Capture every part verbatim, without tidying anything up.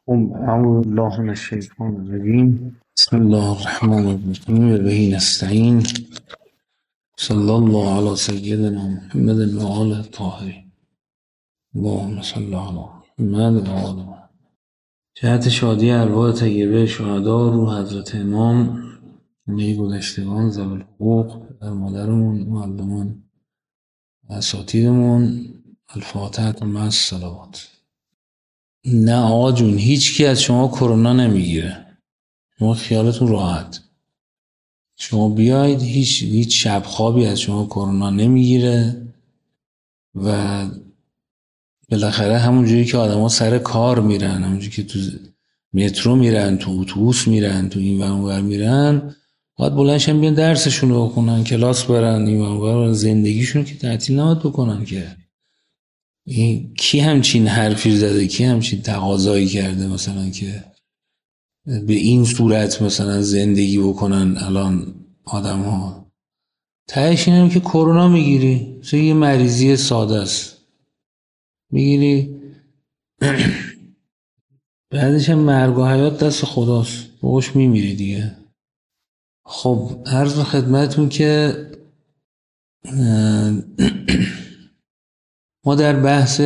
قم أعوذ بالله من الشيطان الرجيم. بسم الله الرحمن الرحيم وبه نستعين. صلى الله على سيدنا محمد وآله الطاهرين. اللهم صل على محمد وآل محمد. جهت شادی ارواح طیبه شهدا رو حضرت امام نیک گذشتگان ذوی الحقوق پدر مادرمون معلمان و اساتیدمون الفاتحه مع الصلوات. نه آقا جون، هیچ کی از شما کرونا نمیگیره، شما خیالتون راحت. شما بیاید هیچ هیچ شب خوابی از شما کرونا نمیگیره و بالاخره همونجوری که آدما سر کار میرن، همونجوری که تو مترو میرن، تو اتوبوس میرن، تو این ور اون ور میرن، باید بلندشن بیان درسشون رو بخونن، کلاس برن، این ور اون ور، زندگیشون رو که تعطیل نباید بکنن که. این کی همچین حرفی زده، کی همچین تقاضایی کرده مثلا که به این صورت مثلا زندگی بکنن الان آدم ها؟ تهش اینم که کرونا میگیری، مثل یه مریضی ساده است، میگیری بعدش هم مرگ و حیات دست خداست، باباش میمیری دیگه. خب عرض خدمتون که ما در بحث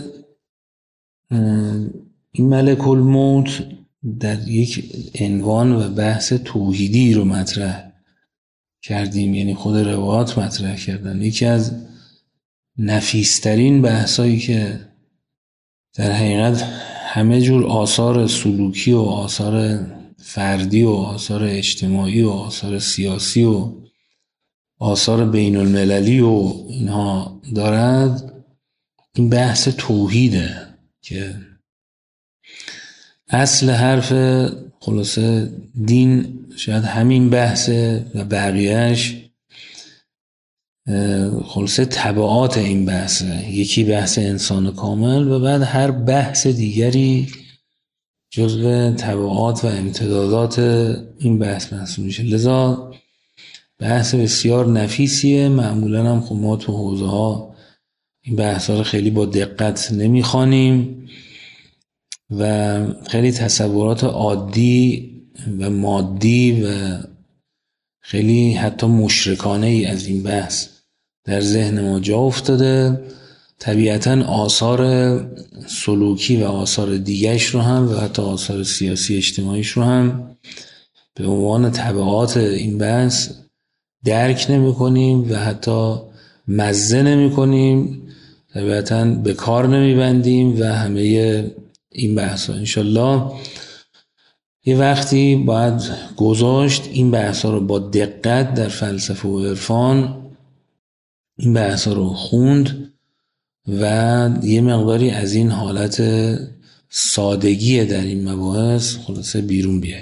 این ملک الموت در یک عنوان و بحث توحیدی رو مطرح کردیم، یعنی خود روایات مطرح کردن. یکی از نفیسترین بحثایی که در حقیقت همه جور آثار سلوکی و آثار فردی و آثار اجتماعی و آثار سیاسی و آثار بین المللی و اینها دارد، این بحث توحیده که اصل حرف خلاصه دین شاید همین بحثه و بقیهش خلاصه تبعات این بحثه. یکی بحث انسان کامل و بعد هر بحث دیگری جزو تبعات و امتدادات این بحث محسوب میشه. لذا بحث بسیار نفیسیه. معمولا هم خب ما تو حوزه ها این بحث ها رو خیلی با دقت نمیخوانیم و خیلی تصورات عادی و مادی و خیلی حتی مشرکانه ای از این بحث در ذهن ما جا افتاده. طبیعتاً آثار سلوکی و آثار دیگرش رو هم و حتی آثار سیاسی اجتماعیش رو هم به عنوان تبعات این بحث درک نمی کنیم و حتی مزه نمی کنیم، طبیعتاً به کار نمی بندیم و همه این بحث ها انشالله یه وقتی باید گذاشت این بحث ها رو با دقت در فلسفه و عرفان این بحث ها رو خوند و یه مقداری از این حالت سادگی در این مباحث خلاصه بیرون بیاید.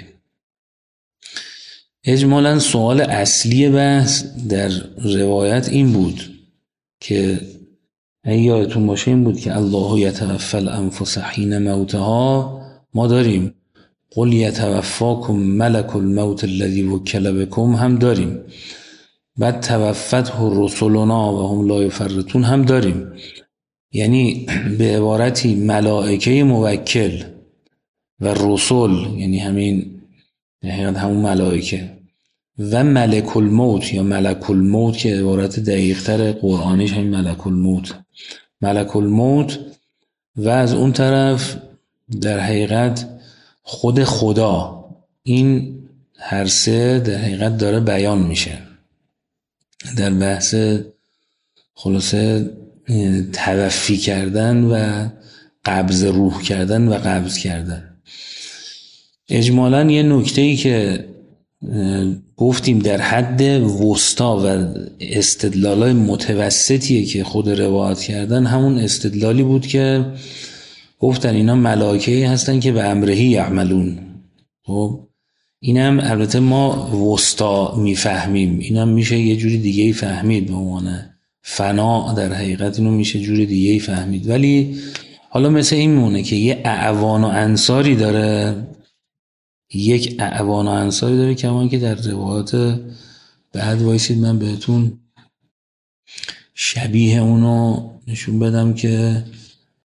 اجمالاً سوال اصلی بحث در روایت این بود که اگه یادتون باشه این بود که الله یتوفی الانفس حین موتها، ما داریم قل یتوفاکم ملک الموت الذی وکل بکم هم داریم، بعد توفته رسلنا و هم لا یفرطون هم داریم. یعنی به عبارتی ملائکه موکل و رسول، یعنی همین همون ملائکه، و ملک الموت یا ملک الموت که عبارت دقیق تر قرآنیش همین ملک الموت ملک الموت و از اون طرف در حقیقت خود خدا. این هر سه در حقیقت داره بیان میشه در بحث خلاصه توفی کردن و قبض روح کردن و قبض کردن. اجمالاً یه نکته‌ای که گفتیم در حد وسطا و استدلالای متوسطیه که خود روایت کردن، همون استدلالی بود که گفتن اینا ملائکه‌ای هستن که به امرهی یعملون. خب اینم البته ما وسطا میفهمیم، اینم میشه یه جوری دیگه ای فهمید، به عنوان فنا در حقیقت اینو میشه جوری دیگه ای فهمید. ولی حالا مثل این مونه که یه اعوان و انصاری داره، یک اعوان و انصاری داره که همون که در روایات بعد وایسید من بهتون شبیه اونو نشون بدم که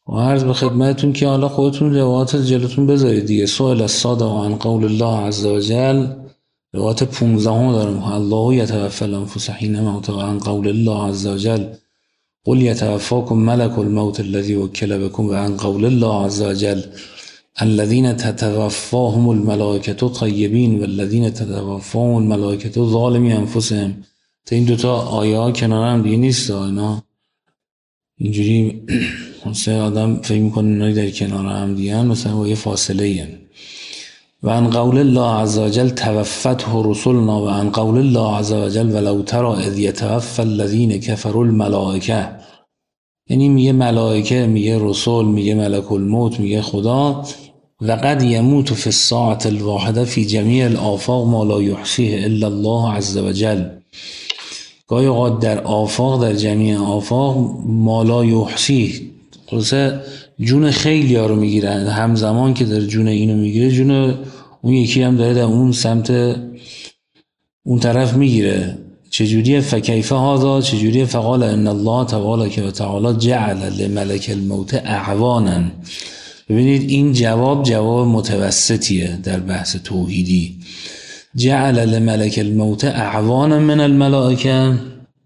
و عرض به خدمتون که حالا خودتون روایات جلوتون بذارید دیگه. سئل الصادق عن قول الله عز وجل، روایت پونزده هم دارم، الله یتوفی الانفس حین موتها عن قول الله عز وجل قل یتوفاکم ملک الموت الذی وکل بکم و عن قول الله عز وجل الذین تتوفاهم الملائکة طیبین والذین تتوفاهم الملائکة ظالمی انفسهم. تا این دوتا آیه ها کنار هم دیگه نیست، اینا اینجوری مثلا آدم فکر میکنه اینایی در کنار هم دیگه هم مثلا با یه فاصله این. و عن قول الله عز وجل توفته رسلنا و عن قول الله عز وجل ولو تری اذ یتوفی الذین کفروا الملائکه. یعنی میگه ملائکه، میگه رسول، میگه ملک الموت، میگه خدا. و قد یموت فی الساعة الواحده فی جمیع الآفاق ما لا یحصیه الا الله عز وجل. گاهی اوقات در آفاق، در جمیع آفاق ما لا یحصیه، خلاصه جون خیلی ها رو میگیره، همزمان که در جون اینو میگیره جون اون یکی هم داره در اون سمت اون طرف میگیره. چجوریه؟ فکیفه هذا، چجوریه؟ فقال ان الله تبارک و تعالی جعل لملک الموت اعوانا. ببینید این جواب جواب متوسطیه در بحث توحیدی. جعل لملک الموت اعوانا من الملائکه،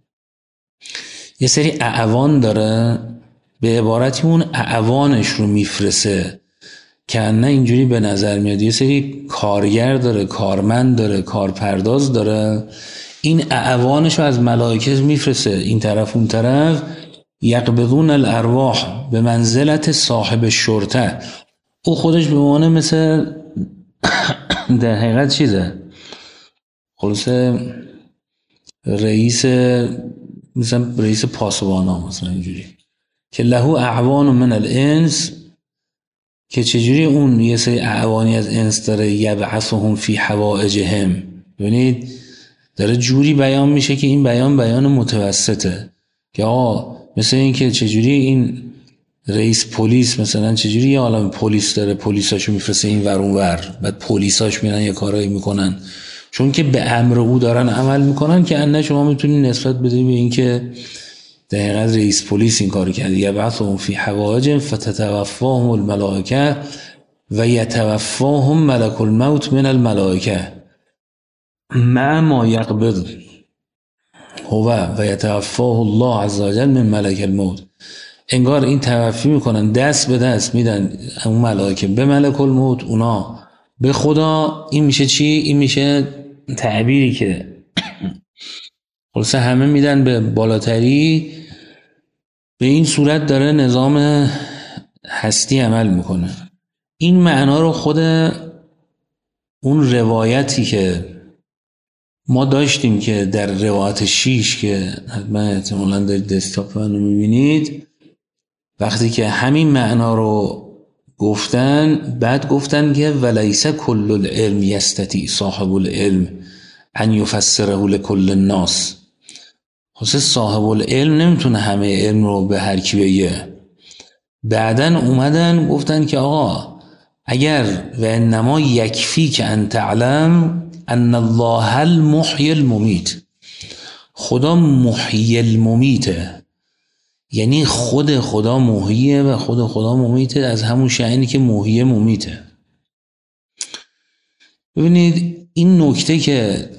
یه سری اعوان داره، به عبارتی اون اعوانش رو میفرسه که نه اینجوری به نظر میاد. یه سری کارگر داره، کارمند داره، کارپرداز داره، این اعوانش رو از ملائکه میفرسه این طرف اون طرف. یقبضون الارواح به منزلت صاحب شرطه. او خودش به معنی مثل در حقیقت چیزه، خلاصه رئیس، مثلا رئیس پاسبانا مثلا اینجوری که له اعوان من الانس، که چجوری اون یه سری اعوانی از انس داره، یبعثهم فی حوائجهم. ببینید داره جوری بیان میشه که این بیان بیان متوسطه که آقا مثل این که چجوری این رئیس پلیس مثلا چجوری یه عالم پلیس داره، پلیساشو میفرسته این ور اون ور، بعد پلیساش میرن یه کارایی میکنن چون که به امر او دارن عمل میکنن، که انه شما میتونید نسبت بدید به این که دقیقاً رئیس پلیس این کارو کرده. یبعثهم فی حوائج فتتوفاهم الملائکه و یتوفاهم ملک الموت من الملائکه مع ما یقبض هو و یتوفاه الله عز وجل من ملک الموت. انگار این توفی میکنن دست به دست میدن اون ملائکه به ملک الموت، اونا به خدا. این میشه چی؟ این میشه تعبیری که خلاصه همه میدن به بالاتری. به این صورت داره نظام هستی عمل میکنه. این معنا رو خود اون روایتی که ما داشتیم که در روایت شیش که حتما احتمالاً در دسکتاپ منو میبینید، وقتی که همین معنا رو گفتن، بعد گفتن که ولیس کل العلم یستطیع صاحب العلم ان یفسره لکل الناس. خصوص صاحب العلم نمیتونه همه علم رو به هر کی بگه. بعدن اومدن گفتن که آقا اگر و انما یکفی که ان تعلم ان الله المحیی الممیت، خدا محیی الممیته، یعنی خود خدا محییه و خود خدا ممیته، از همون شأنی که محیی ممیته. ببینید این نکته که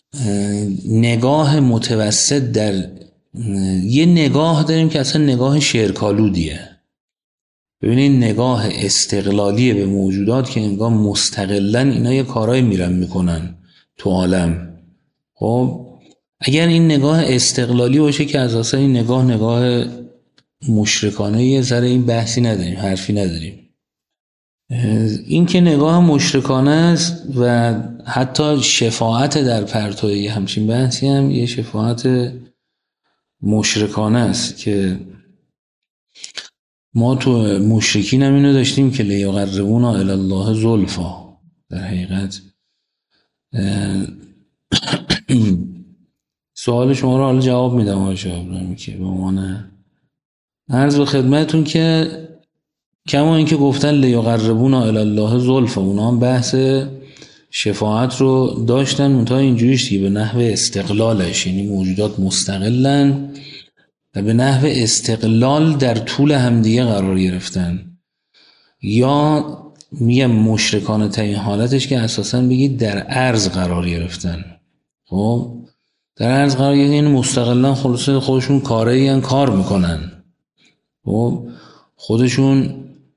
نگاه متوسط در یه نگاه داریم که اصلا نگاه شرکالودیه. ببینید نگاه استقلالیه به موجودات که انگار مستقلن اینا یه کارایی میرن میکنن تو عالم. خب اگر این نگاه استقلالی باشه که از اصلا این نگاه نگاه مشرکانه، یه ذره این بحثی نداریم، حرفی نداریم. این که نگاه مشرکانه است و حتی شفاعت در پرتوی همچین بحثی هم یه شفاعت مشرکانه است که ما تو مشرکین هم اینو داشتیم که لیقربونا الی الله زلفا. در حقیقت سوال شما رو حالا جواب میدم آقای شاه ابراهیمی که به عنوان عرض به خدمتون که کما اینکه گفتن لیقربونا الی الله زلفا، اونا هم بحث شفاعت رو داشتن منتها اینجوریش دیگه به نحو استقلالش، یعنی موجودات مستقلن و به نحو استقلال در طول همدیگه قرار گرفتن. یا میگم مشرکان تا این حالتش که اساساً بگید در عرض قرار گرفتن. خب در عرض قرار گرفتن یعنی مستقلاً خلاص خودشون کاری ان کار میکنن. خب خودشون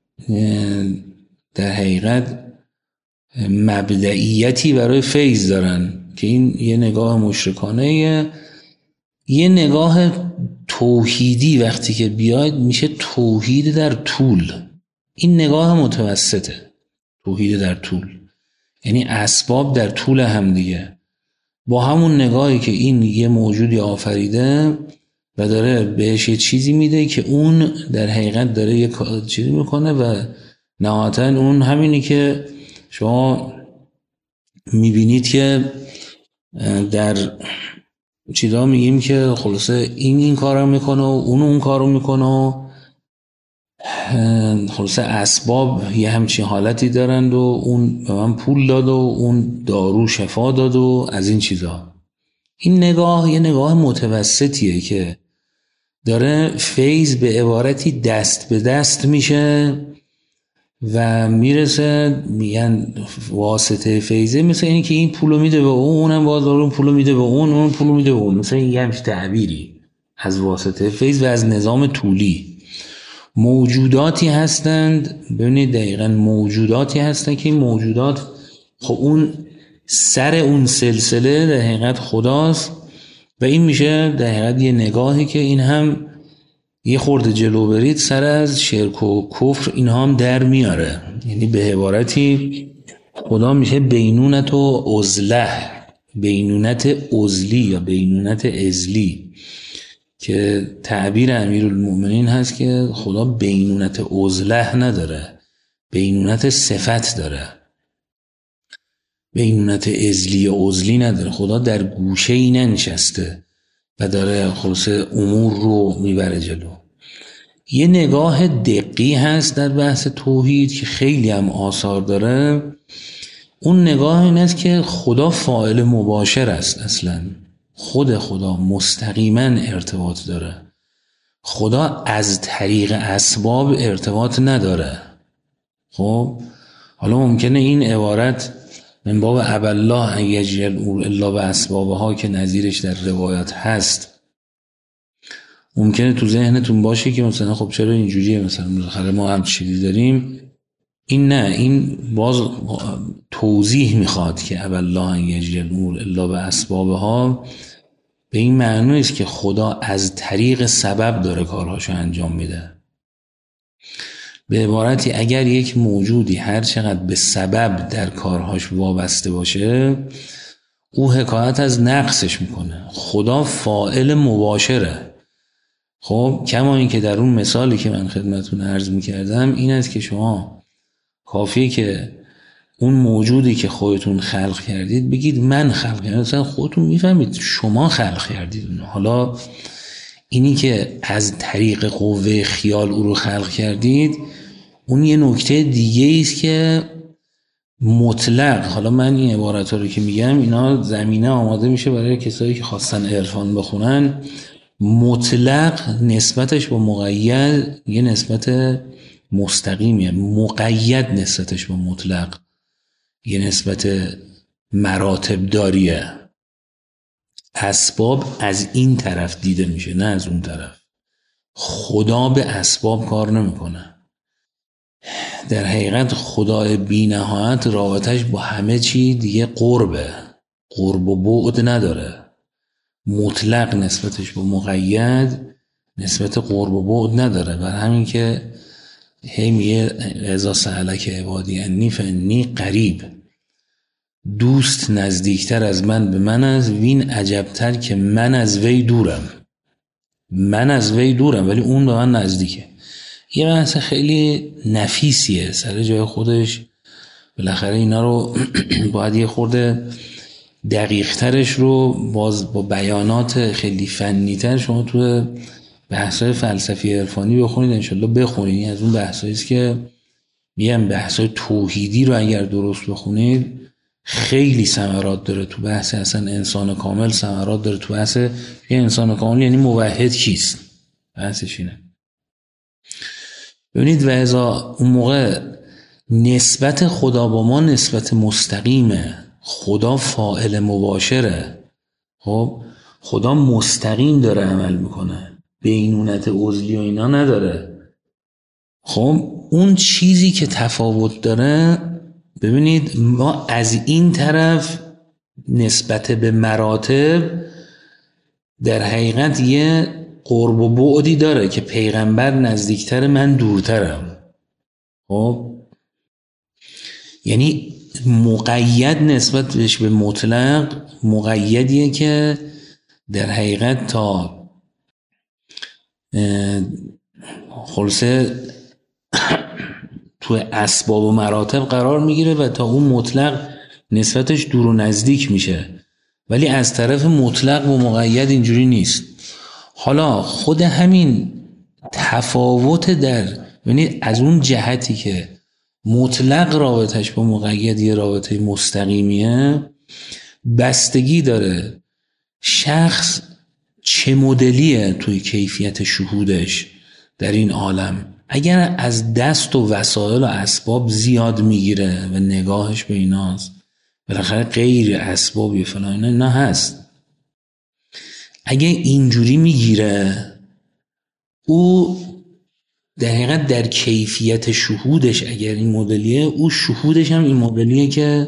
در حقیقت مبدئیتی برای فیض دارن که این یه نگاه مشرکانه. یه نگاه توحیدی وقتی که بیاید میشه توحید در طول. این نگاه متوسطه، توحید در طول، یعنی اسباب در طول هم دیگه، با همون نگاهی که این یه موجودی آفریده و داره بهش یه چیزی میده که اون در حقیقت داره یه چیزی میکنه و نهایتاً اون همینی که شما میبینید که در چیزا میگیم که خلاصه این این کارو میکنه و اون اون کارو میکنه و خلاصه اسباب یه همچین حالتی دارند و اون به من پول داد و اون دارو شفا داد و از این چیزا. این نگاه یه نگاه متوسطیه که داره فیض به عبارتی دست به دست میشه و میرسه، میگن واسطه فیضه مثل اینی که این پولو میده به اون، اونم باز اون پولو میده به اون، اون پولو میده به اون، مثل این یه همچین تعبیری از واسطه فیض و از نظام طولی. موجوداتی هستند، ببینید دقیقاً موجوداتی هستند که این موجودات خب اون سر اون سلسله در حقیقت خداست و این میشه در حقیقت یه نگاهی که این هم یه خورده جلو برید سر از شرک و کفر اینها هم در میاره. یعنی به عبارتی خدا میشه بینونت و عزله، بینونت عزلی یا بینونت ازلی، که تعبیر امیرالمؤمنین هست که خدا بینونت عزله نداره، بینونت صفت داره، بینونت ازلی و عزلی نداره. خدا در گوشه ای ننشسته و داره خلاصه امور رو میبره جلو. یه نگاه دقیقی هست در بحث توحید که خیلی هم آثار داره. اون نگاه این است که خدا فاعل مباشر است، اصلا خود خدا مستقیما ارتباط داره. خدا از طریق اسباب ارتباط نداره. خب حالا ممکنه این عبارت من باب ابالله ان یجعل الا باسبابها که نظیرش در روایات هست ممکنه تو ذهنتون باشه که مثلا خب چرا اینجوریه، مثلا بالاخره ما هم چیزی داریم. این نه، این باز توضیح میخواد که ابالله ان یجعل الا باسبابها به این معنی است که خدا از طریق سبب داره کارهاشو انجام میده. به عبارتی اگر یک موجودی هر چقدر به سبب در کارهاش وابسته باشه او حکایت از نقصش میکنه. خدا فاعل مباشره. خب کما این که در اون مثالی که من خدمتتون عرض میکردم این است که شما کافیه که اون موجودی که خودتون خلق کردید بگید من خلق کردم، مثلا خودتون میفهمید شما خلق کردید. حالا اینی که از طریق قوه خیال او رو خلق کردید اون یه نکته دیگه است که مطلق، حالا من این عبارت ها رو که میگم اینا زمینه آماده میشه برای کسایی که خواستن عرفان بخونن، مطلق نسبتش با مقید یه نسبت مستقیمیه، مقید نسبتش با مطلق یه نسبت مراتب داریه. اسباب از این طرف دیده میشه نه از اون طرف. خدا به اسباب کار نمیکنه. در حقیقت خدای بی نهایت رابطش با همه چی دیگه قربه، قرب و بعد نداره. مطلق نسبتش با مقید نسبت قرب و بعد نداره. بر همین که هی میگه اذا سألک عبادی انی فانی قریب، دوست نزدیکتر از من به من از وین عجبتر که من از وی دورم. من از وی دورم ولی اون به من نزدیکه. یه بحث خیلی نفیسیه سر جای خودش. بالاخره اینا رو باید یه خورده دقیق ترش رو باز با بیانات خیلی فنی تر شما تو بحثای فلسفی عرفانی بخونید، انشالله بخونید. از اون بحثایی است که میگم بحثای توحیدی رو اگر درست بخونید خیلی ثمرات داره. تو بحث اصلا انسان کامل ثمرات داره. تو بحث یه انسان کامل یعنی موحد کیست، بحثش اینه. ببینید و ازا اون موقع نسبت خدا با ما نسبت مستقیمه، خدا فاعل مباشره. خب خدا مستقیم داره عمل میکنه، بینونت عضلی و اینا نداره. خب اون چیزی که تفاوت داره، ببینید ما از این طرف نسبت به مراتب در حقیقت یه قرب و بعدی داره که پیغمبر نزدیکتر، من دورترم. خب یعنی مقید نسبت بهش به مطلق مقیدیه که در حقیقت تا خلاصه تو اسباب و مراتب قرار میگیره و تا اون مطلق نسبتش دور و نزدیک میشه، ولی از طرف مطلق و مقید اینجوری نیست. حالا خود همین تفاوت در، یعنی از اون جهتی که مطلق رابطش با مقید یه رابطه مستقیمیه، بستگی داره شخص چه مدلیه توی کیفیت شهودش در این عالم. اگر از دست و وسایل و اسباب زیاد میگیره و نگاهش به ایناست، بالاخره غیر اسبابی فلان اینا, اینا هست. اگه اینجوری میگیره، او در حقیقت در کیفیت شهودش اگر این مدلیه، او شهودش هم این مدلیه که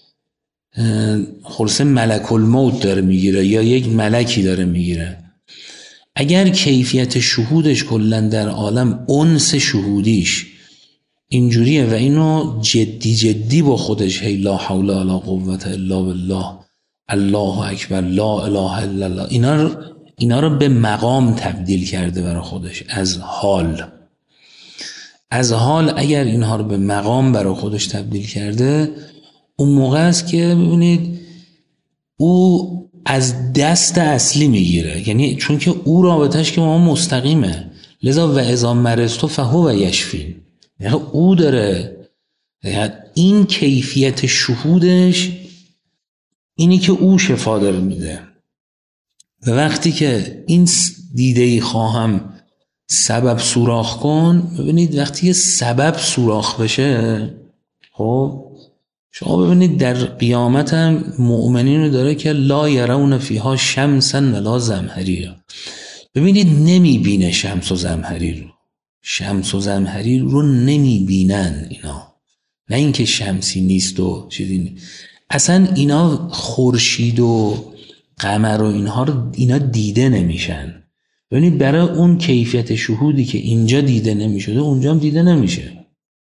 خلاصه ملک الموت داره میگیره یا یک ملکی داره میگیره. اگر کیفیت شهودش کلن در عالم انس شهودیش اینجوریه و اینو جدی جدی با خودش هی لا حول ولا قوة الا بالله، الله اکبر، لا اله الا الله، اینا رو اینا رو به مقام تبدیل کرده برای خودش. از حال از حال اگر اینها رو به مقام برای خودش تبدیل کرده، اون موقع است که ببینید او از دست اصلی میگیره. یعنی چون که او رابطش که ما مستقیمه، لذا و اذا مرضت فهو یشفین، یعنی او داره این کیفیت شهودش اینی که او شفا داره میده. و وقتی که این دیده خواهم سبب سوراخ کن، ببینید وقتی که سبب سوراخ بشه، خب شما ببینید در قیامت هم مؤمنین رو داره که لا یرون فیها شمسا ولا زمهریر. ببینید نمیبینه شمس و زمهریر رو، شمس و زمهریر رو نمیبینن اینا، نه اینکه شمسی نیست و چیزی نیست. اصلا اینا خورشید و قمر و اینها رو اینا دیده نمیشن. ببینید برای اون کیفیت شهودی که اینجا دیده نمیشده اونجا هم دیده نمیشه.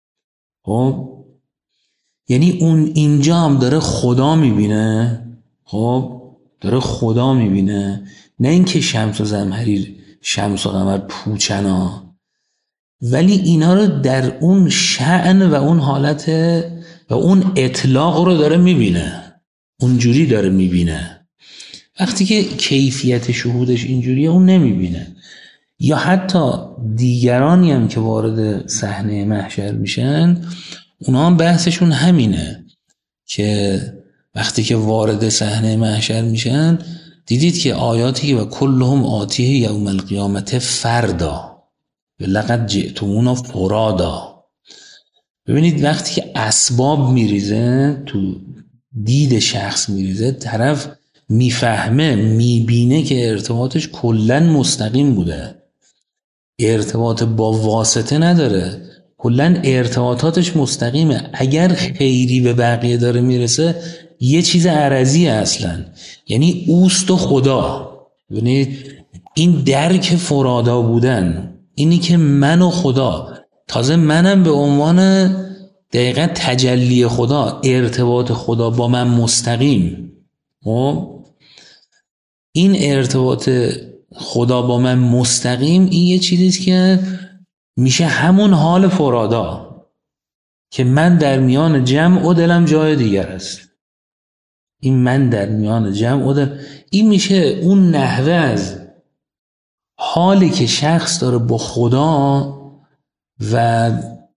خب یعنی اون اینجا هم داره خدا میبینه، خب داره خدا میبینه، نه اینکه شمس و زمهریر، شمس و قمر پوچنا، ولی اینا رو در اون شأن و اون حالت و اون اطلاق رو داره میبینه، اونجوری داره میبینه. وقتی که کیفیت شهودش اینجوریه اون نمیبینه. یا حتی دیگرانی هم که وارد صحنه محشر میشن، اونا هم بحثشون همینه که وقتی که وارد صحنه محشر میشن، دیدید که آیاتی و کلهم آتیه یوم القیامت فردا لقد جئتمونا فرادا. ببینید وقتی که اسباب میریزه تو دید شخص میریزه، طرف میفهمه میبینه که ارتباطش کلن مستقیم بوده، ارتباط با واسطه نداره، کلن ارتباطاتش مستقیمه. اگر خیری به بقیه داره میرسه یه چیز عرضی اصلا، یعنی اوست و خدا. ببینید این درک فرادا بودن، اینی که من و خدا، تازه منم به عنوان دقیقا تجلی خدا، ارتباط خدا با من مستقیم. خب این ارتباط خدا با من مستقیم این یه چیزیست که میشه همون حال فرادا که من در میان جمع و دلم جای دیگر است. این من در میان جمع و دل، این میشه اون نحوه از حالی که شخص داره با خدا و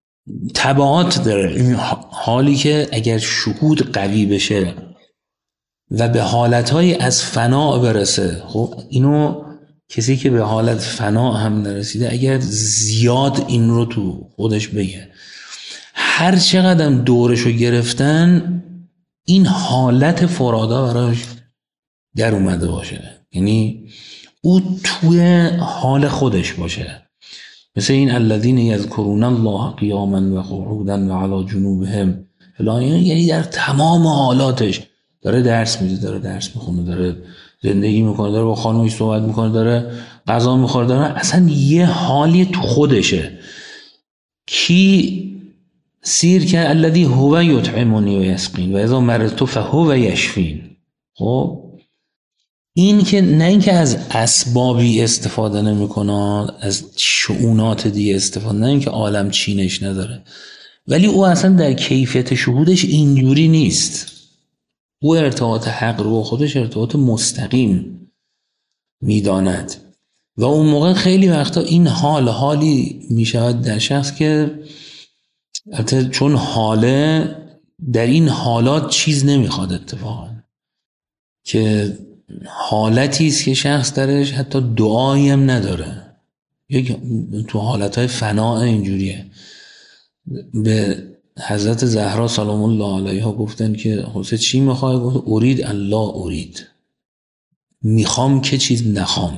تبعات داره. این حالی که اگر شهود قوی بشه و به حالتهای از فنا برسه، خب اینو کسی که به حالت فنا هم نرسیده اگر زیاد این رو تو خودش بگه، هر چقدر دورشو گرفتن این حالت فرادا براش در اومده باشه، یعنی او توی حال خودش باشه، مثل این الذین یذکرون الله قیاما و قعودا و علی جنوبهم فلان، یعنی در تمام حالاتش داره درس میده، داره درس میخونه، داره زندگی میکنه، داره با خانومش صحبت میکنه، داره غذا میخوره، داره اصلا یه حالی تو خودشه. کی سیر که الذی هو یطعمنی و یسقین و اذا مرضت فهو یشفین. خب این که نه اینکه از اسبابی استفاده نمیکنه، از شؤونات دیگه استفاده، نه اینکه عالم چینش نداره، ولی او اصلا در کیفیت شهودش اینجوری نیست. او ارتباط حق رو خودش ارتباط مستقیم میداند و اون موقع خیلی وقتا این حال حالی میشود در شخص که البته چون حاله در این حالات چیز نمیخواد اتفاقا، که حالتی است که شخص درش حتی دعایی هم نداره، یک تو حالتهای فنا اینجوریه. به حضرت زهرا سلام الله علیها گفتن که حسین چی میخوای؟ گفت ارید الله ارید، میخوام که چیز نخوام.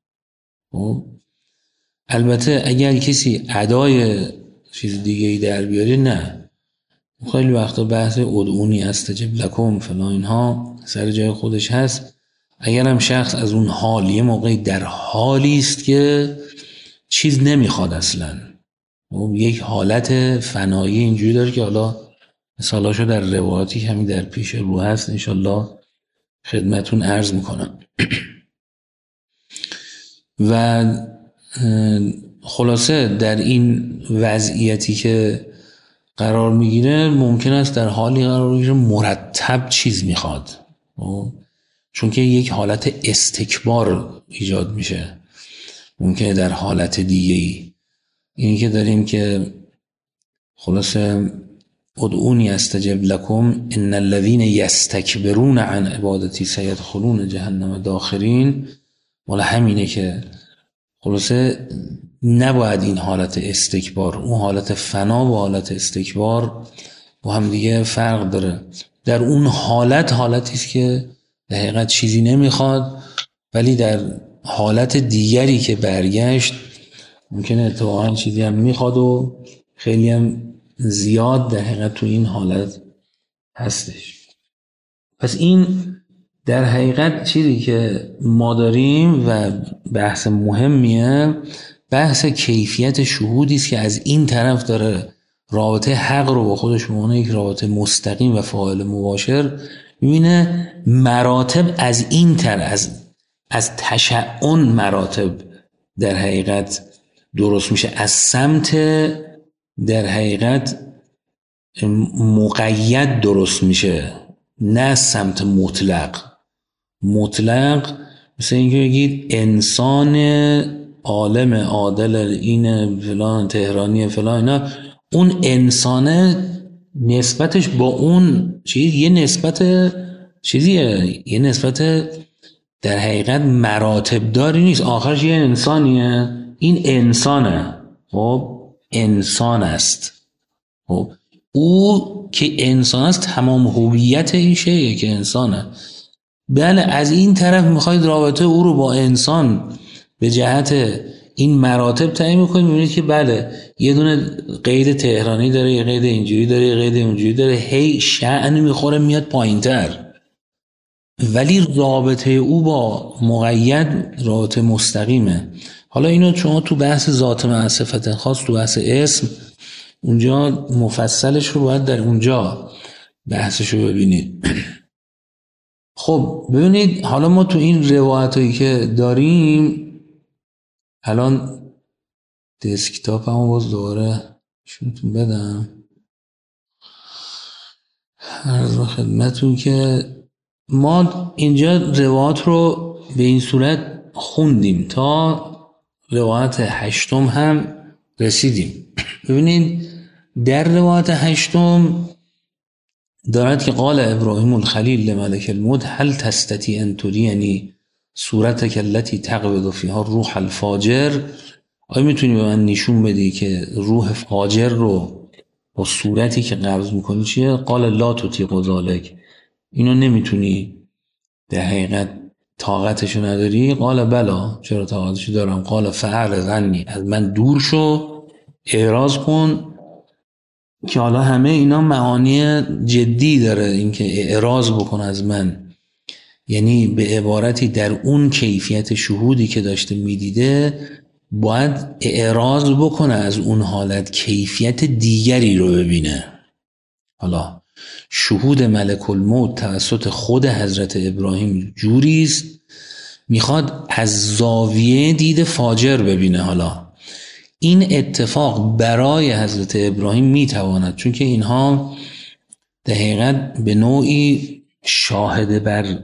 البته اگر کسی ادای چیز دیگه ای در بیاره نه، خیلی وقتا بحث ادعونی استجب لکم فلان اینها سر جای خودش هست. اگر هم شخص از اون حال یه موقعی در حالی است که چیز نمیخواد اصلا، یک حالت فنایی اینجوری داره که حالا مثالاشو در روایاتی همین در پیش رو هست انشالله خدمتون عرض میکنم. و خلاصه در این وضعیتی که قرار میگیره ممکن است در حالی قرار بگیره مرتب چیز میخواد، چون که یک حالت استکبار ایجاد میشه. ممکنه در حالت دیگه ای اینی که داریم که خلاصه ادعونی استجب لکم ان الذین یستکبرون عن عبادتی سیدخلون جهنم داخرین، مال همینه که خلاصه نباید این حالت استکبار، اون حالت فنا و حالت استکبار با هم دیگه فرق داره. در اون حالت حالتی است که در حقیقت چیزی نمیخواد، ولی در حالت دیگری که برگشت ممکنه اتفاقا چیزی هم میخواد و خیلی هم زیاد در حقیقت تو این حالت هستش. پس این در حقیقت چیزی که ما داریم و بحث مهمیه، بحث کیفیت شهودی است که از این طرف داره رابطه حق رو با خودش بمونه یک رابطه مستقیم و فاعل مباشر، میبینه مراتب از این طرف از از تشعن مراتب در حقیقت درست میشه، از سمت در حقیقت مقید درست میشه، نه سمت مطلق. مطلق مثل اینکه بگید انسان عالم عادل این فلان تهرانی فلان اینا، اون انسانه نسبتش با اون چیز یه نسبت چیزیه، یه نسبت در حقیقت مراتب داری نیست، آخرش یه انسانیه، این انسانه. خب انسان است، خب او که انسان است تمام هویت این شیه که انسانه. بله از این طرف میخواید رابطه او رو با انسان به جهت این مراتب تعیین میکنید، میبینید که بله یه دونه قید تهرانی داره، یه قید اینجوری داره، یه قید اونجوری داره، هی شأن میخوره میاد پایینتر، ولی رابطه او با مقید رابطه مستقیمه. حالا اینو شما تو بحث ذات مع صفت خاص، تو بحث اسم اونجا مفصلش رو باید در اونجا بحثش رو ببینید. خب ببینید حالا ما تو این روایت هایی که داریم، الان دسکتاپ هم باز دوباره شونتون بدم عرض و خدمتون که ما اینجا روایت رو به این صورت خوندیم تا روایت هشتم هم رسیدیم. ببینید در روایت هشتم دارد که قال ابراهیم الخلیل لملک الموت هل تستطیع ان ترینی صورت کلتی تقبض فیها روح الفاجر، آیا میتونی به من نشون بدی که روح فاجر رو با صورتی که قبض میکنی چیه؟ قال لا تطیق ذلک، اینو نمیتونی در حقیقت طاقتشو نداری؟ قال بلا، چرا طاقتشو دارم. قال فاعرض عنی، از من دور شو، اعراض کن. که حالا همه اینا معانی جدی داره، اینکه اعراض بکن از من، یعنی به عبارتی در اون کیفیت شهودی که داشته میدیده باید اعراض بکنه از اون حالت، کیفیت دیگری رو ببینه. حالا شهود ملک الموت توسط خود حضرت ابراهیم جوریست، میخواد از زاویه دید فاجر ببینه. حالا این اتفاق برای حضرت ابراهیم میتواند، چون که اینها در حقیقت به نوعی شاهد بر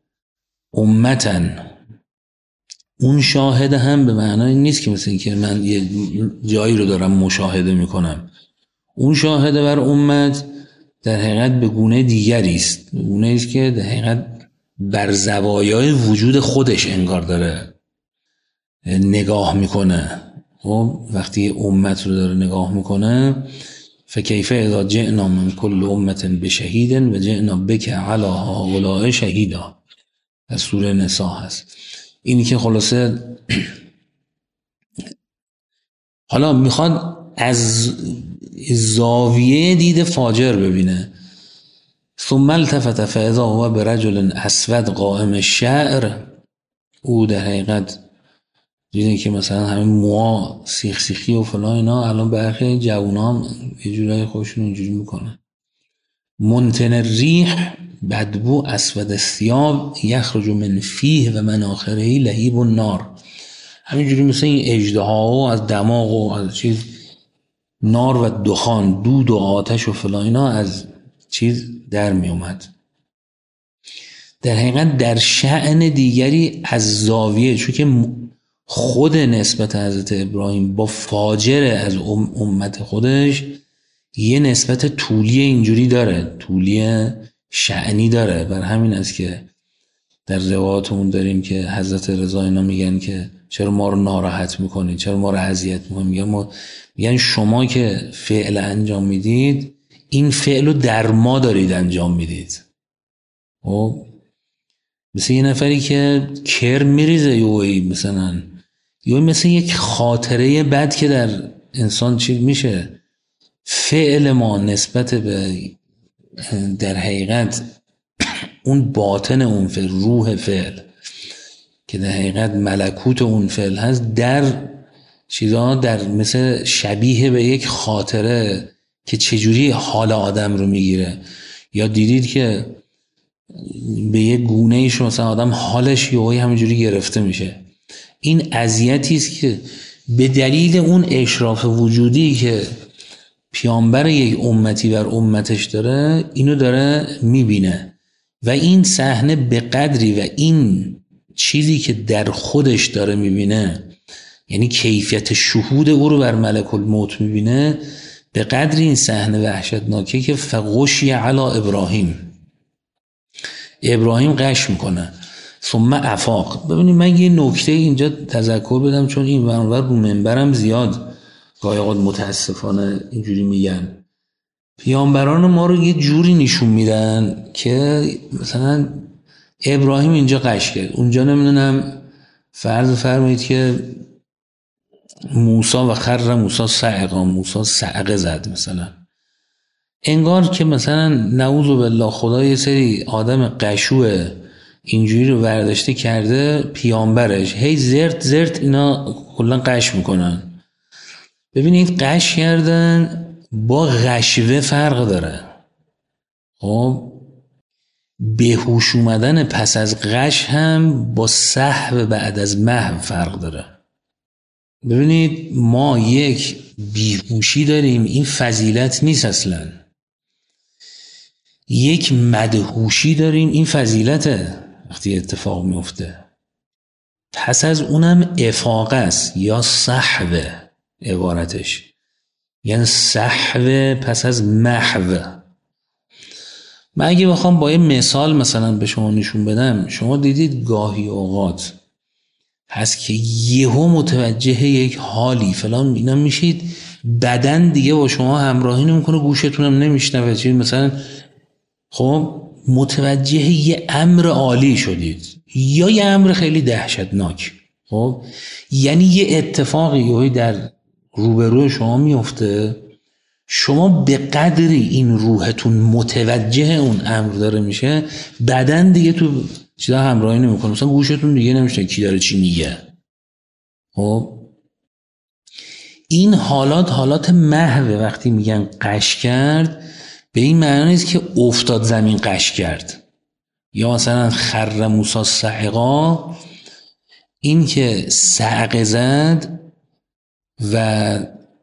امتن. اون شاهد هم به معنای نیست که مثل این که من یه جایی رو دارم مشاهده میکنم. اون شاهد بر امت در حقیقت به گونه دیگری است، به گونه است که در حقیقت بر زوایای وجود خودش انگار داره نگاه میکنه. خب وقتی امت رو داره نگاه میکنه، فکیف اذا جئنا من کل امت بشهید و جئنا بک علی هؤلاء شهیدا، از سوره نساء هست. اینی که خلاصه حالا میخواد از زاویه دید فاجر ببینه. ثم التفت فاذا هو برجل اسود قائم الشعر، او در حقیقت دیدن که مثلا همین موها سیخ سیخی و فلان اینا، الان برخی جوونا هم یه جورای خودشون اینجوری میکنن. منتن الریح، بدبو اسود الثیاب، یخرج من فیه و مناخره لهیب النار، همینجوری مثل این اژدها و از دماغ و از چیز نار و دخان، دود و آتش و فلان اینا از چیز در می اومد. در حقیقت در شأن دیگری از زاویه، چون که خود نسبت حضرت ابراهیم با فاجر از امت خودش یه نسبت طولی اینجوری داره، طولی شأنی داره. بر همین است که در روایاتمون داریم که حضرت رضا اینا میگن که چرا ما رو ناراحت میکنید، چرا ما رو اذیت میکنید. میگن ما میگن شما که فعل انجام میدید، این فعل رو در ما دارید انجام میدید. خب مثل یه نفری که کرم میریزه یوهی، مثلا یوهی مثل یک خاطره بد که در انسان چی میشه. فعل ما نسبت به در حقیقت اون باطن اون فعل، روح فعل که در حقیقت ملکوت اون فعل هست، در چیزا در مثل شبیه به یک خاطره که چجوری حال آدم رو میگیره. یا دیدید که به یک گونه ایش مثلا آدم حالش یهویی همینجوری گرفته میشه. این اذیتی است که به دلیل اون اشراف وجودی که پیامبر یک امتی بر امتش داره، اینو داره میبینه. و این صحنه به قدری و این چیزی که در خودش داره میبینه، یعنی کیفیت شهود او رو بر ملک الموت میبینه، به قدری این صحنه وحشتناکه که فغشی علی ابراهیم، ابراهیم غش میکنه. ثم افاق. ببینید من یه نکته اینجا تذکر بدم، چون این ورانور رو منبرم زیاد گاهی اوقات متاسفانه اینجوری میگن. پیامبران ما رو یه جوری نشون میدن که مثلا ابراهیم اینجا غش کرد، اونجا نمیدونم فرض فرمایید که موسی و خر موسی صعقا، موسی صعقه زد مثلا. انگار که مثلا نعوذ بالله خدا یه سری آدم قشوه اینجوری رو ورداشته کرده پیامبرش، هی زرت زرت اینا کلا قش میکنن. ببینید قش کردن با غشوه فرق داره. خب بیهوش اومدن پس از غش هم با سهو بعد از محو فرق داره. ببینید ما یک بیهوشی داریم، این فضیلت نیست اصلا. یک مدهوشی داریم، این فضیلته وقتی اتفاق میفته. پس از اونم افاقه است یا سهو عبارتش، یعنی سهو پس از محو. من اگه بخوام با یه مثال مثلا به شما نشون بدم، شما دیدید گاهی اوقات هست که یهو متوجه یک حالی فلان اینا میشید، بدن دیگه با شما همراهی نمیکنه، گوشتونم نمیشنوه چیز، مثلا خب متوجه یه امر عالی شدید یا یه امر خیلی دهشتناک. خب یعنی یه اتفاقی یهو در روبروی شما میفته، شما به قدری این روحتون متوجه اون امر داره میشه، بدن دیگه تو چیزا همراهی نمیکنه، مثلا گوشتون دیگه نمیشه کی داره چی میگه. خب این حالات حالات محو. وقتی میگن قش کرد به این معنی نیست که افتاد زمین قش کرد، یا مثلا خر موسی صعقا، این که صعقه زد و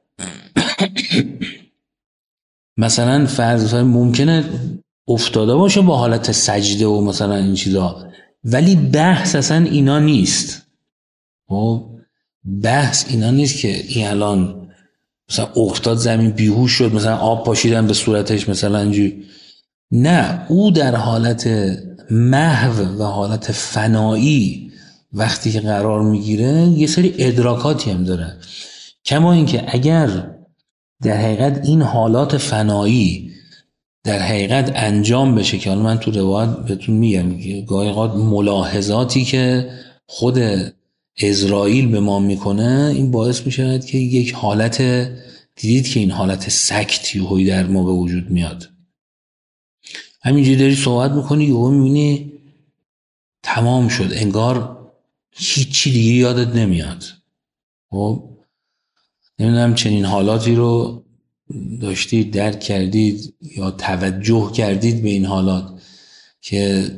مثلا فرض ممکنه افتاده باشه با حالت سجده و مثلا این چیزا، ولی بحث اصلا اینا نیست. خب بحث اینا نیست که این الان مثلا افتاد زمین بیهوش شد، مثلا آب پاشیدن به صورتش مثلا اینجوری، نه، او در حالت محو و حالت فنایی وقتی که قرار میگیره یه سری ادراکاتی هم داره. کما اینکه اگر در حقیقت این حالات فنایی در حقیقت انجام بشه، که حالا من تو روایت بهتون میگم گاهی اوقات ملاحظاتی که خود اسرائیل به ما میکنه این باعث میشه که یک حالت، دیدید که این حالت سکتی هوی در ما به وجود میاد، همینجوری داری صحبت میکنی یهو میبینی تمام شد، انگار هیچی دیگه یادت نمیاد. خب نمیدونم چنین حالاتی رو داشتید، درک کردید یا توجه کردید به این حالات که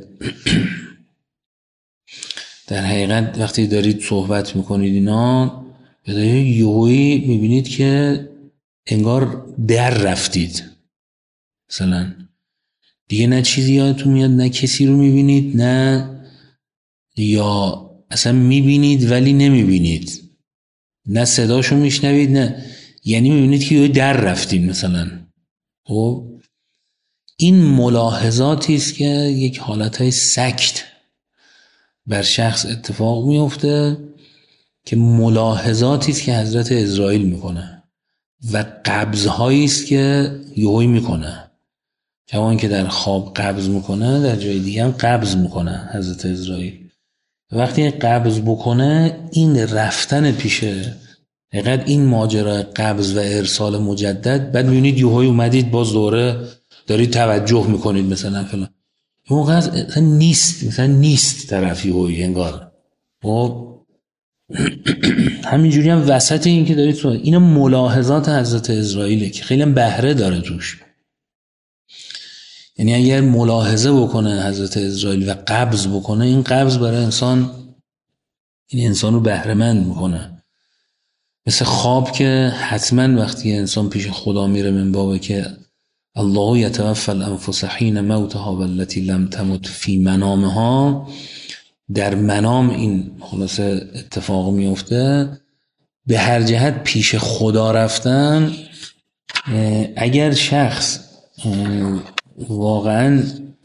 در حقیقت وقتی دارید صحبت میکنید اینا یهویی میبینید که انگار در رفتید، مثلا دیگه نه چیزی یادتون میاد، نه کسی رو میبینید، نه یا اصلا میبینید ولی نمیبینید، نه صداشو میشنوید، نه، یعنی میبینید که یه در رفتید مثلا. خب این ملاحظاتی است که یک حالتهای سکت بر شخص اتفاق میفته، که ملاحظاتی است که حضرت اسرائیل میکنه و قبضهایی است که یهویی میکنه، کما اینکه در خواب قبض میکنه در جای دیگه هم قبض میکنه حضرت اسرائیل. وقتی قبض بکنه این رفتن پیشه حقیقت این ماجرا قبض و ارسال مجدد، بعد میبینید یهویی اومدید باز دوره دارید توجه میکنید مثلا فلان، اون موقع اصلا نیست، مثلا نیست طرف یهویی انگار. خب همینجوری هم وسط این که دارید تو اینا ملاحظات حضرت اسرائیله که خیلی بهره داره توش. یعنی اگر ملاحظه بکنه حضرت اسرائیل و قبض بکنه، این قبض برای انسان این انسان رو بهره مند میکنه. مثل خواب که حتما وقتی انسان پیش خدا میره من بابه که الله یتوفی الانفس حین موتها والتی لم تمت فی منامها، در منام این خلاصه اتفاق میفته. به هر جهت پیش خدا رفتن، اگر شخص واقعا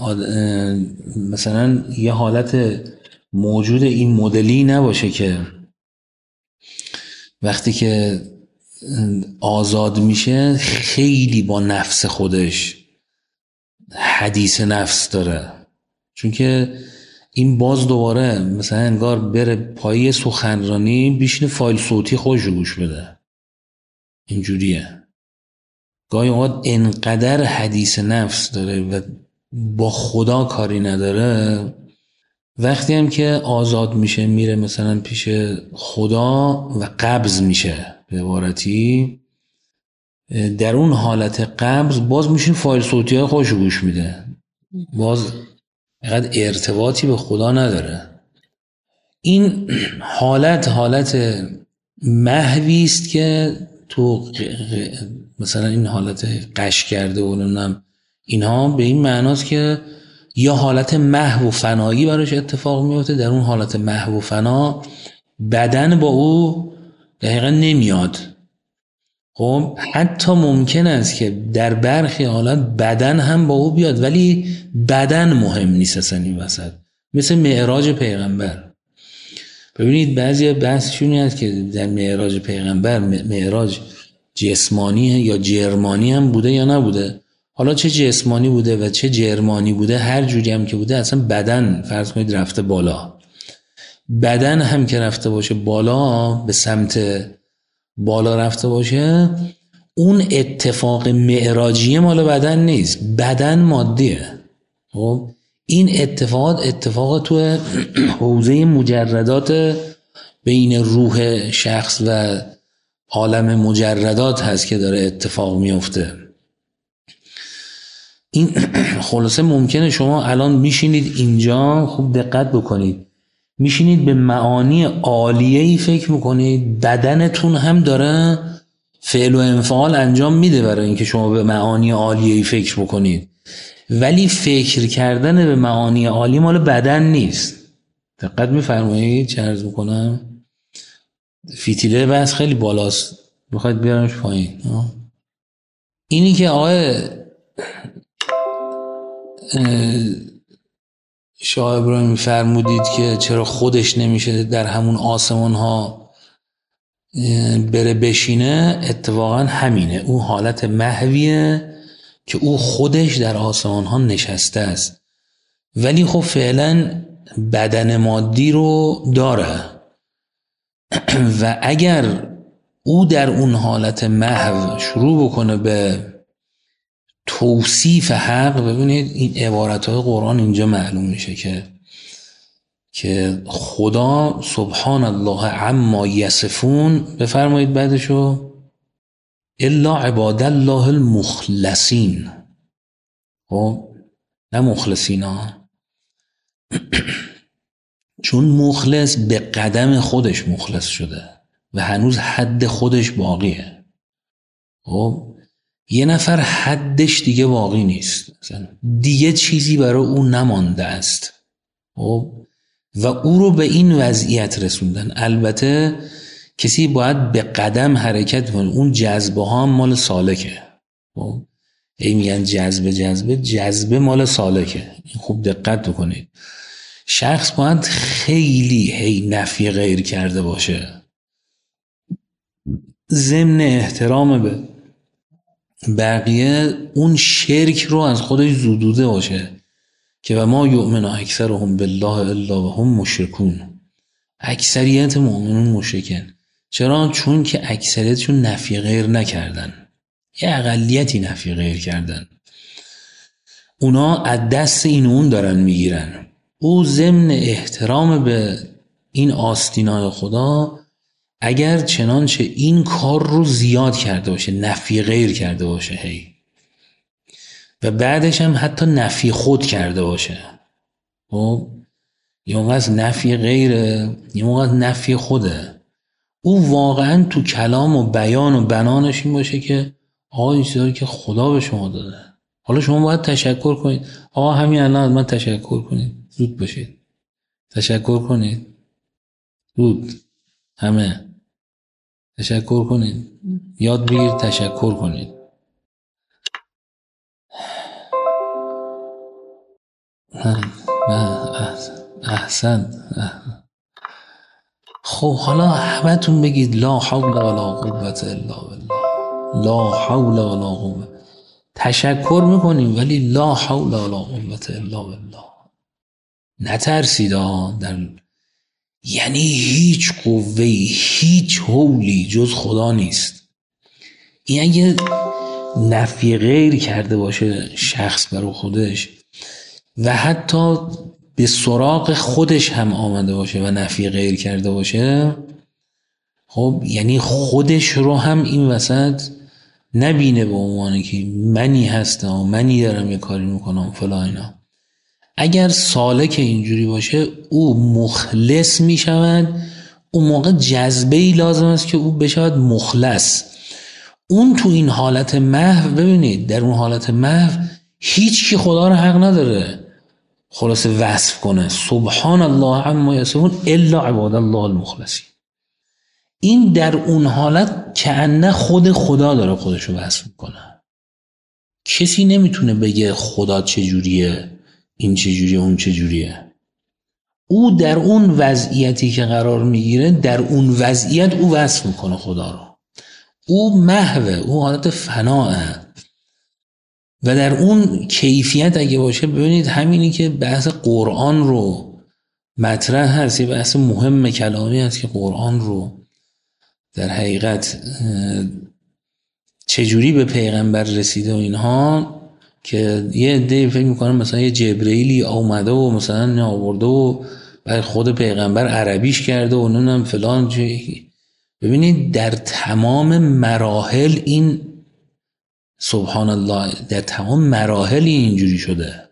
مثلا یه حالت موجود این مدلی نباشه که وقتی که آزاد میشه خیلی با نفس خودش حدیث نفس داره، چون که این باز دوباره مثلا انگار بره پای سخنرانی بیشنه فایل صوتی خوش گوش بده، اینجوریه. گاهی اوقات انقدر حدیث نفس داره و با خدا کاری نداره، وقتی هم که آزاد میشه میره مثلا پیش خدا و قبض میشه به عبارتی، در اون حالت قبض باز میشه فایل صوتی های خوش گوش میده، باز اینقدر ارتباطی به خدا نداره. این حالت حالت محوی است که تو مثلا این حالت قش کرده و نمیدونم اینها به این معناست که یا حالت محو و فنایی براش اتفاق میفته، در اون حالت محو و فنا بدن با او دقیقا نمیاد، خب حتی ممکن است که در برخی حالات بدن هم با او بیاد، ولی بدن مهم نیست اصلا این وسط. مثل معراج پیغمبر. ببینید بعضی بحثشونی هست که در معراج پیغمبر معراج جسمانی یا جرمانی هم بوده یا نبوده. حالا چه جسمانی بوده و چه جرمانی بوده، هر جوری هم که بوده، اصلا بدن فرض کنید رفته بالا. بدن هم که رفته باشه بالا، به سمت بالا رفته باشه، اون اتفاق معراجیه مال بدن نیست، بدن مادیه. خب این اتفاقات اتفاقات تو حوزه مجردات بین روح شخص و عالم مجردات هست که داره اتفاق میفته. این خلاصه ممکنه شما الان میشینید اینجا، خوب دقت بکنید، میشینید به معانی عالیه‌ای فکر میکنید، بدنتون هم داره فعل و انفعال انجام میده برای اینکه شما به معانی عالیه‌ای فکر بکنید، ولی فکر کردن به معانی عالی مال بدن نیست. دقت میفرمایید چه عرض میکنم؟ فیتیله بس خیلی بالاست، میخواید بیارمش پایین. اینی که آقای شاه ابراهیمی فرمودید که چرا خودش نمیشه در همون آسمان ها بره بشینه، اتفاقا همینه، اون حالت محویه که او خودش در آسمان ها نشسته است، ولی خب فعلا بدن مادی رو داره و اگر او در اون حالت محو شروع بکنه به توصیف حق، ببینید این عبارتهای قرآن اینجا معلوم میشه که که خدا سبحان الله عما یصفون، بفرمایید بعدشو الا عباد الله المخلصین. خب نه مخلصین ها، چون مخلص به قدم خودش مخلص شده و هنوز حد خودش باقیه. خب یه نفر حدش دیگه باقی نیست، دیگه چیزی برای او نمانده است. خب و او رو به این وضعیت رسوندن. البته کسی باید به قدم حرکت کنه، اون جذبه ها هم مال سالکه. خب ای میگن جذبه جذبه جذبه مال سالکه، خوب دقت بکنید. شخص باید خیلی هی نفی غیر کرده باشه، ضمن احترام به بقیه اون شرک رو از خودش زدوده باشه که و ما یؤمن اکثرهم بالله الا و هم مشرکون. اکثریت مؤمنون مشرکن. چرا؟ چون که اکثریتشون نفی غیر نکردن، یه اقلیتی نفی غیر کردن، اونا از دست این اون دارن میگیرن. او ضمن احترام به این آستینای خدا اگر چنانچه این کار رو زیاد کرده باشه، نفی غیر کرده باشه هی، و بعدش هم حتی نفی خود کرده باشه، خب یه موقع از نفی غیره، یه موقع از نفی خوده، او واقعا تو کلام و بیان و بنانش این باشه که آقا این چیزایی که خدا به شما داده، حالا شما باید تشکر کنید. آقا همین الان از من تشکر کنید، زود باشید تشکر کنید، زود همه تشکر کنید، یاد بگیر تشکر کنید. احسن. خب حالا همتون بگید لا حول ولا قوة الا بالله، لا حول ولا قوة. تشکر میکنیم ولی لا حول ولا قوة الا بالله. نترسید در، یعنی هیچ قوهی هیچ حولی جز خدا نیست. این اگه نفی غیر کرده باشه شخص برای خودش و حتی به سراغ خودش هم آمده باشه و نفی غیر کرده باشه، خب یعنی خودش رو هم این وسط نبینه به عنوان که منی هستم و منی دارم یه کاری میکنم فلا اینا. اگر سالک اینجوری باشه او مخلص میشود، اون موقع جذبه‌ای لازم است که او بشود مخلص. اون تو این حالت محو، ببینید در اون حالت محو هیچ کی خدا رو حق نداره خلاص وصف کنه. سبحان الله عما یصفون الا عباد الله المخلصین. این در اون حالت کأنه خود خدا داره خودشو وصف میکنه. کسی نمیتونه بگه خدا چجوریه، این چجوریه، اون چجوریه. او در اون وضعیتی که قرار میگیره، در اون وضعیت او وصف میکنه خدا رو. او محوه، او حالت فناه و در اون کیفیت اگه باشه، ببینید همینی که بحث قرآن رو مطرح هست، یه بحث مهم کلامی هست که قرآن رو در حقیقت چجوری به پیغمبر رسیده و اینها، که یه عده فکر میکنم مثلا یه جبرئیلی اومده و مثلا آورده و بعد خود پیغمبر عربیش کرده و نونم فلان چی. ببینید در تمام مراحل این سبحان الله، در تمام مراحل اینجوری شده.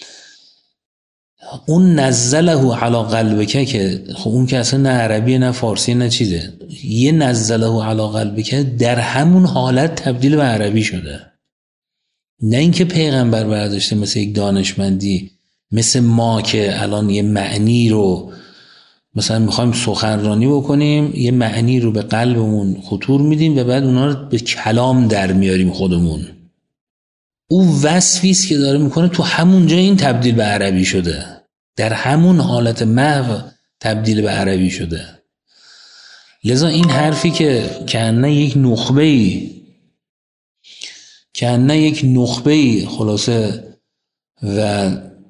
اون نزله علی قلبک که خب اون که اصلا نه عربیه نه فارسی نه چیزه، یه نزله علی قلبک در همون حالت تبدیل به عربی شده. نه اینکه پیغمبر برداشته مثل یک دانشمندی مثل ما که الان یه معنی رو مثلا میخوایم سخنرانی بکنیم، یه معنی رو به قلبمون خطور میدیم و بعد اونا رو به کلام در میاریم خودمون. او وصفی است که داره میکنه تو همون جا این تبدیل به عربی شده، در همون حالت محو تبدیل به عربی شده. لذا این حرفی که کأنه یک نخبه‌ای کأنه یک نخبه‌ای خلاصه و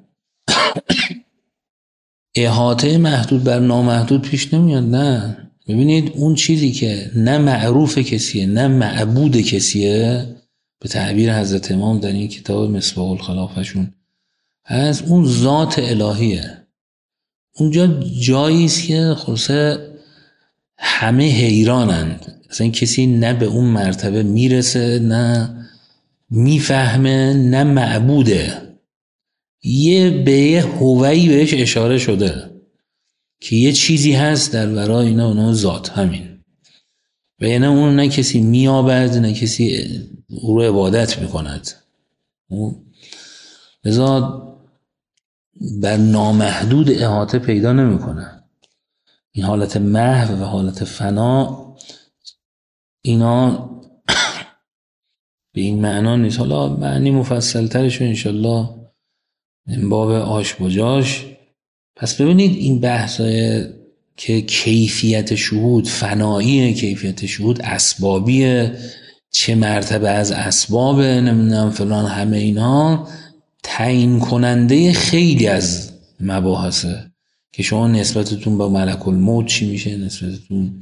احاطه محدود بر نامحدود پیش نمیاد. نه، ببینید اون چیزی که نه معروف کسیه نه معبود کسیه، به تعبیر حضرت امام در این کتاب مصباح الخلافشون از اون ذات الهیه. اونجا جایی است که خلاصه همه حیرانند، اصلا کسی نه به اون مرتبه میرسه نه میفهمه نه معبوده. یه به یه هویی بهش اشاره شده که یه چیزی هست در ورای اینا اونها ذات همین، و یعنی اون نه کسی میابد نه کسی او رو عبادت میکند. لذا بر نامحدود احاطه پیدا نمیکنه. این حالت محو و حالت فنا اینا به این معنا نیست. حالا معنی مفصل ترش رو انشالله این باب آش بجاش. پس ببینید این بحثای که کیفیت شهود فناییه، کیفیت شهود اسبابیه، چه مرتبه از اسبابه، نمیدونم فلان، همه اینا تعیین کننده خیلی از مباحثه که شما نسبتتون با ملک الموت چی میشه، نسبتتون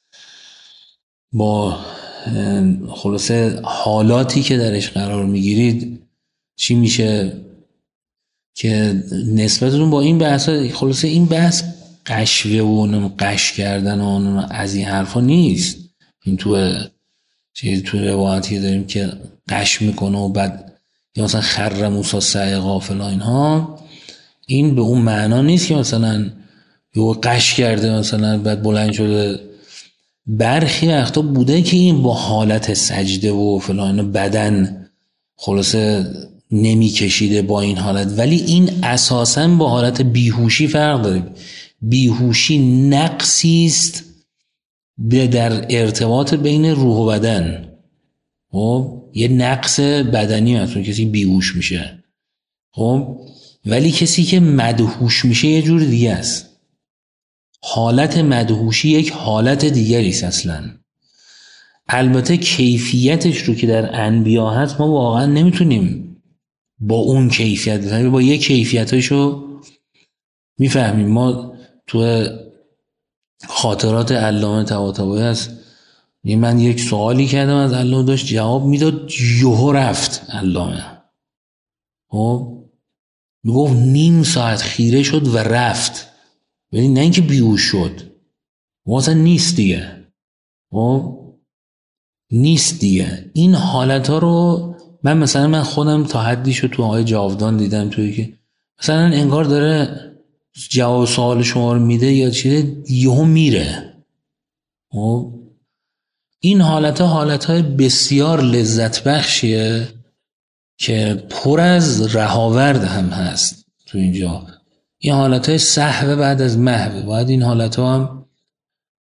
با خلاصه حالاتی که درش قرار میگیرید چی میشه، که نسبتتون با این بحث. خلاصه این بحث قشوه و قش کردن و از این حرفا نیست. این تو چیز تو روایتی داریم که قش میکنه و بعد یا مثلا خر موسی صعقا فلا اینها، این به اون معنا نیست که مثلا یه قش کرده مثلا بعد بلند شده. برخی وقتا بوده که این با حالت سجده و فلان بدن خلاصه نمی کشیده با این حالت، ولی این اساساً با حالت بیهوشی فرق داره. بیهوشی نقصی است در ارتباط بین روح و بدن. خب یه نقص بدنی هست کسی بیهوش میشه، خب ولی کسی که مدهوش میشه یه جور دیگه است. حالت مدهوشی یک حالت دیگری است اصلا. البته کیفیتش رو که در انبیا هست ما واقعا نمیتونیم با اون کیفیت، با یک کیفیتاشو میفهمیم. ما تو خاطرات علامه طباطبایی هست، من یک سوالی کردم از علامه، داشت جواب میداد، یهو رفت علامه. خب میگفت نیم ساعت خیره شد و رفت، ولی نه اینکه بیهوش شد، واسه نیست دیگه. خب نیست دیگه. این حالت ها رو من مثلا من خودم تا حدی شد تو آقای جاودان دیدم، توی که مثلا انگار داره جواب سوال شما رو میده یا چیزه یهو میره. خب این حالت ها حالت های بسیار لذت بخشیه که پر از رهاورد هم هست تو اینجا. این حالت های سهو بعد از محو، باید این حالت ها هم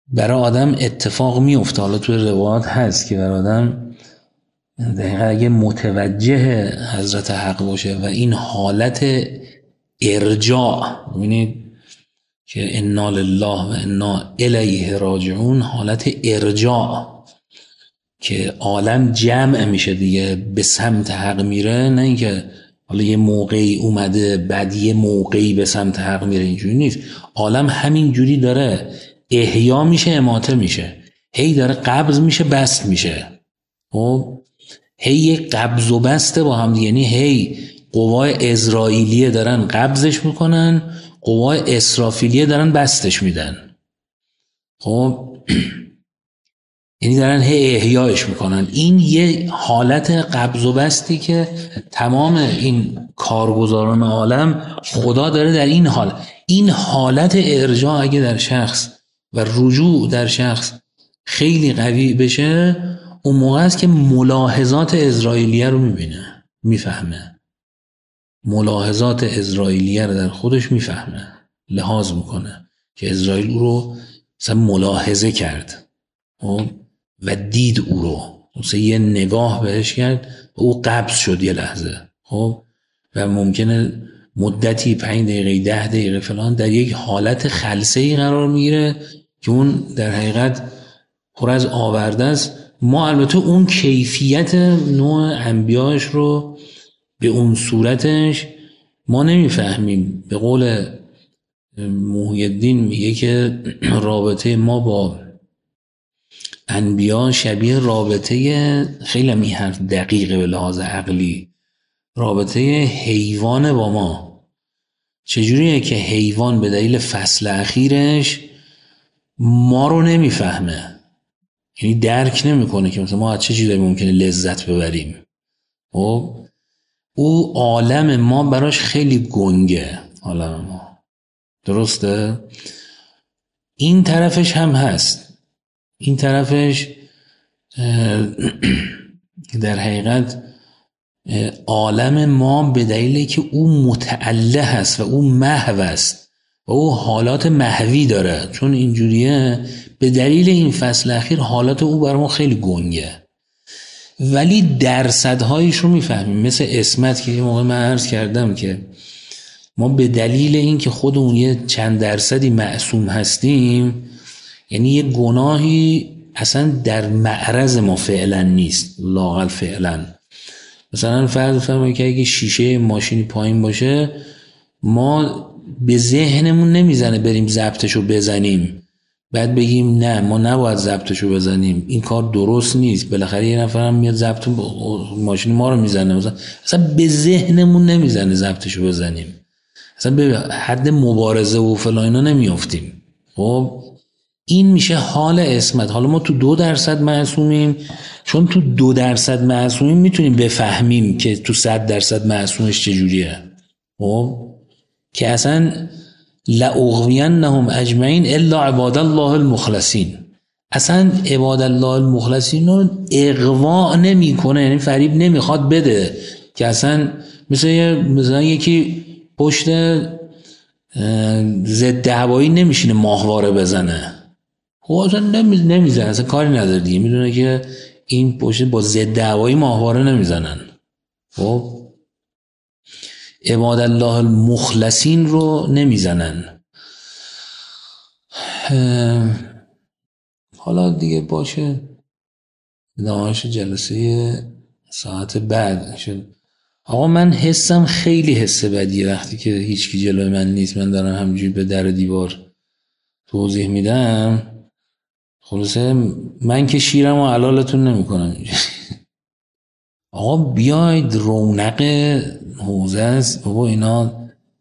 برای آدم اتفاق میفته. حالا توی روایات هست که برای آدم دقیقا اگه متوجه حضرت حق باشه و این حالت ارجاع، ببینید که انا لله و انا الیه راجعون، حالت ارجاع که عالم جمع میشه دیگه، به سمت حق میره، نه اینکه حالا یه موقعی اومده بعد یه موقعی به سمت حق میره، اینجوری نیست. عالم همین جوری داره احیا میشه، اماته میشه، هی داره قبض میشه بست میشه. خب هی یک قبض و بسته با هم، یعنی هی قوای اسرائیلیه دارن قبضش میکنن، قوای اسرافیلیه دارن بستش میدن. خب یعنی دارن هی احیایش میکنن. این یه حالت قبض و بستی که تمام این کارگزاران عالم خدا داره در این حال. این حالت ارجاع اگه در شخص و رجوع در شخص خیلی قوی بشه، اون موقع است که ملاحظات اسرائیلیه رو میبینه، میفهمه، ملاحظات اسرائیلیه رو در خودش میفهمه، لحاظ میکنه که اسرائیل رو مثلا ملاحظه کرد و دید او رو، مثلا یه نگاه بهش کرد و او قبض شد یه لحظه. خب و ممکنه مدتی پنج دقیقه ده دقیقه فلان در یک حالت خلسه‌ای قرار میگیره که اون در حقیقت پر از آورده است. ما البته اون کیفیت نوع انبیاش رو به اون صورتش ما نمیفهمیم. به قول محی الدین میگه که رابطه ما با انبیا شبیه رابطه، خیلی هم این حرف دقیقه به لحاظ عقلی، رابطه حیوان با ما. چجوریه که حیوان به دلیل فصل اخیرش ما رو نمیفهمه، یعنی درک نمیکنه که مثلا ما از چه چیزایی ممکنه لذت ببریم. خب او عالم ما براش خیلی گنگه، عالم ما، درسته؟ این طرفش هم هست. این طرفش در حقیقت عالم ما به دلیلی که او متعله هست و او محو است و او حالات محوی داره، چون اینجوریه به دلیل این فصل اخیر حالات او بر ما خیلی گنگه، ولی درصدهایش رو میفهمیم. مثل اسمت که یه موقع من عرض کردم که ما به دلیل این که خودمون یه چند درصدی معصوم هستیم، یعنی یه گناهی اصلا در معرض ما فعلا نیست، لااقل فعلا. مثلا فرض فرمایید که اگه شیشه ماشینی پایین باشه، ما به ذهنمون نمیزنه بریم ضبطشو بزنیم، بعد بگیم نه ما نباید ضبطشو بزنیم، این کار درست نیست، بالاخره یه نفرم میاد ضبط ماشین ما رو میزنه. مثلا اصلا به ذهنمون نمیزنه ضبطشو بزنیم، اصلا به حد مبارزه و فلان اینا نمیافتیم. خب این میشه حال اسمت. حالا ما تو دو درصد معصومیم، چون تو دو درصد معصومیم میتونیم بفهمیم که تو صد درصد معصومش چجوریه. خب که اصلا لأغوینهم اجمعین الا عباد الله المخلصین، اصلا عباد الله المخلصین رو اغوا نمی کنه، یعنی فریب نمیخواد بده که اصلا مثلا مثلا یکی پشت ضد هوایی نمیشینه ماهواره بزنه، خب اصلا نمیزنه، اصلا کاری نداره دیگه، میدونه که این پشت با ضد هوایی ماهواره نمیزنن. خب عباد الله المخلصین رو نمیزنن. حالا دیگه باشه ادامهش جلسه ساعت بعد شد. آقا من حسم خیلی حس بدیه وقتی که هیچکی جلوی من نیست، من دارم همجوری به در دیوار توضیح میدم. خلاصه من که شیرم و حلالتون نمی کنم. آقا بیاید رونق حوزه است بابا اینا.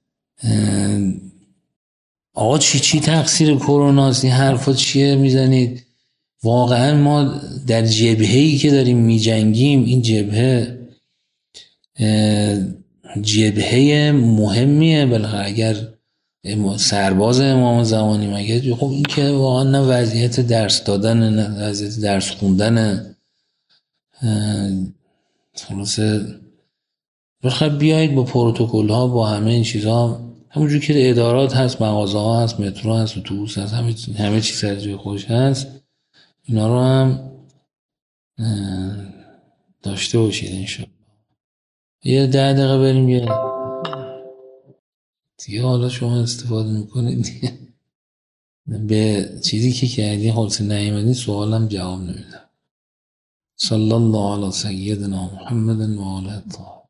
آقا چی چی تقصیر کروناست؟ این حرفا چیه میزنید؟ واقعا ما در جبهه‌ای که داریم میجنگیم، این جبهه جبهه مهمیه، بالاخره اگر سرباز امام زمانی مگه، خب این که واقعا نه وضعیت درس دادن نه وضعیت درس خوندن. خلاصه بخواه بیایید با پروتکل ها با همه این چیزها همونجور که ادارات هست، مغازه ها هست، مترو هست، اتوبوس هست، همه همه چی سر جای خودش هست، اینا رو هم داشته باشید انشاءالله. یه ده دقیقه بریم یه دیگه، حالا شما استفاده میکنید دیگه به چیزی که کردی خالص نیامدی سوالم جواب نمیدم. صلی الله علی سیدنا محمد و آله الطاهرین.